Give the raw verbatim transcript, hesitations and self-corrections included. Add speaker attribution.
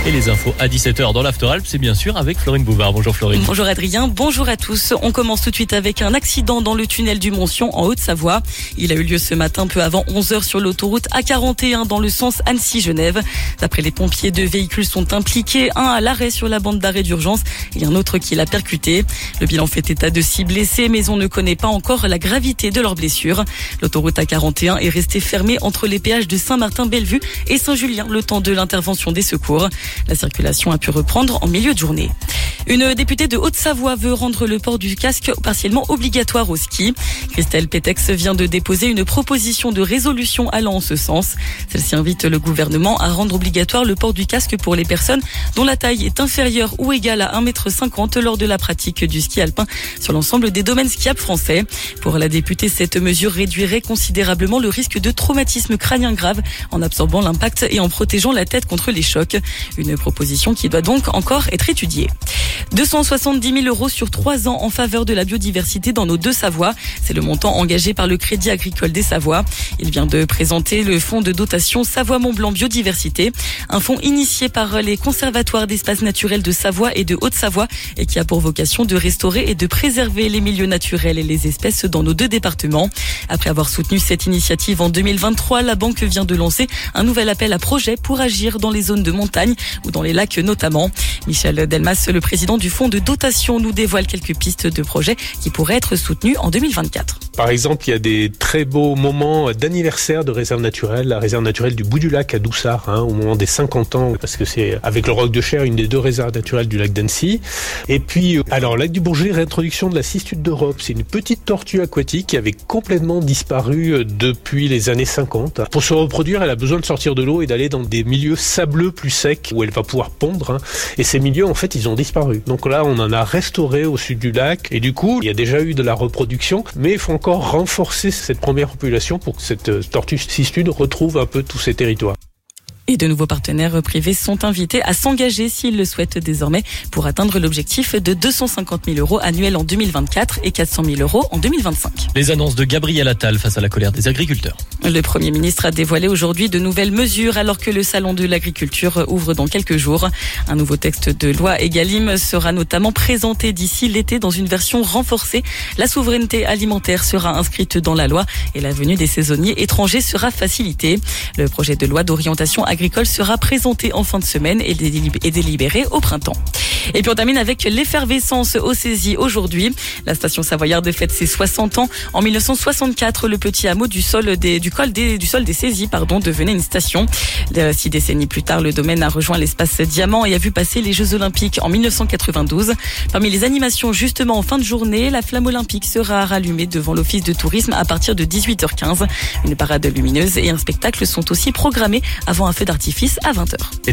Speaker 1: Et les infos à dix-sept heures dans l'After-Alpes, c'est bien sûr avec Florine Bouvard. Bonjour Florine.
Speaker 2: Bonjour Adrien, bonjour à tous. On commence tout de suite avec un accident dans le tunnel du Montsion en Haute-Savoie. Il a eu lieu ce matin peu avant onze heures sur l'autoroute A quarante et un dans le sens Annecy-Genève. D'après les pompiers, deux véhicules sont impliqués. Un à l'arrêt sur la bande d'arrêt d'urgence et un autre qui l'a percuté. Le bilan fait état de six blessés, mais on ne connaît pas encore la gravité de leurs blessures. L'autoroute A quarante et un est restée fermée entre les péages de Saint-Martin-Bellevue et Saint-Julien le temps de l'intervention des secours. La circulation a pu reprendre en milieu de journée. Une députée de Haute-Savoie veut rendre le port du casque partiellement obligatoire au ski. Christelle Pétex vient de déposer une proposition de résolution allant en ce sens. Celle-ci invite le gouvernement à rendre obligatoire le port du casque pour les personnes dont la taille est inférieure ou égale à un mètre cinquante lors de la pratique du ski alpin sur l'ensemble des domaines skiables français. Pour la députée, cette mesure réduirait considérablement le risque de traumatisme crânien grave en absorbant l'impact et en protégeant la tête contre les chocs. Une proposition qui doit donc encore être étudiée. deux cent soixante-dix mille euros sur trois ans en faveur de la biodiversité dans nos deux Savoies. C'est le montant engagé par le Crédit agricole des Savoies. Il vient de présenter le fonds de dotation Savoie-Mont-Blanc Biodiversité, un fonds initié par les conservatoires d'espaces naturels de Savoie et de Haute-Savoie et qui a pour vocation de restaurer et de préserver les milieux naturels et les espèces dans nos deux départements. Après avoir soutenu cette initiative en deux mille vingt-trois, la banque vient de lancer un nouvel appel à projet pour agir dans les zones de montagne ou dans les lacs notamment. Michel Delmas, le président du fonds de dotation, nous dévoile quelques pistes de projets qui pourraient être soutenus en deux mille vingt-quatre.
Speaker 3: Par exemple, il y a des très beaux moments d'anniversaire de réserve naturelle, la réserve naturelle du Bout du Lac à Doussard, hein, au moment des cinquante ans, parce que c'est avec le Roc de Cher, une des deux réserves naturelles du lac d'Annecy. Et puis, alors, lac du Bourget, réintroduction de la cistude d'Europe. C'est une petite tortue aquatique qui avait complètement disparu depuis les années cinquante. Pour se reproduire, elle a besoin de sortir de l'eau et d'aller dans des milieux sableux plus secs où elle va pouvoir pondre. Hein. Et ces milieux, en fait, ils ont disparu. Donc là, on en a restauré au sud du lac. Et du coup, il y a déjà eu de la reproduction, mais il faut encore renforcer cette première population pour que cette tortue cistude retrouve un peu tous ces territoires.
Speaker 2: Et de nouveaux partenaires privés sont invités à s'engager s'ils le souhaitent désormais pour atteindre l'objectif de deux cent cinquante mille euros annuels en deux mille vingt-quatre et quatre cent mille euros en deux mille vingt-cinq.
Speaker 1: Les annonces de Gabriel Attal face à la colère des agriculteurs.
Speaker 2: Le Premier ministre a dévoilé aujourd'hui de nouvelles mesures alors que le salon de l'agriculture ouvre dans quelques jours. Un nouveau texte de loi Egalim sera notamment présenté d'ici l'été dans une version renforcée. La souveraineté alimentaire sera inscrite dans la loi et la venue des saisonniers étrangers sera facilitée. Le projet de loi d'orientation agricole sera présenté en fin de semaine et délibéré au printemps. Et puis on termine avec l'effervescence au Cési aujourd'hui. La station savoyarde fête ses soixante ans. En mille neuf cent soixante-quatre, le petit hameau du sol des, du col des, du sol des Césis, pardon, devenait une station. Six décennies plus tard, le domaine a rejoint l'espace Diamant et a vu passer les Jeux Olympiques en mille neuf cent quatre-vingt-douze. Parmi les animations, justement en fin de journée, la flamme olympique sera rallumée devant l'office de tourisme à partir de dix-huit heures quinze. Une parade lumineuse et un spectacle sont aussi programmés avant un feu d'artifice à vingt heures.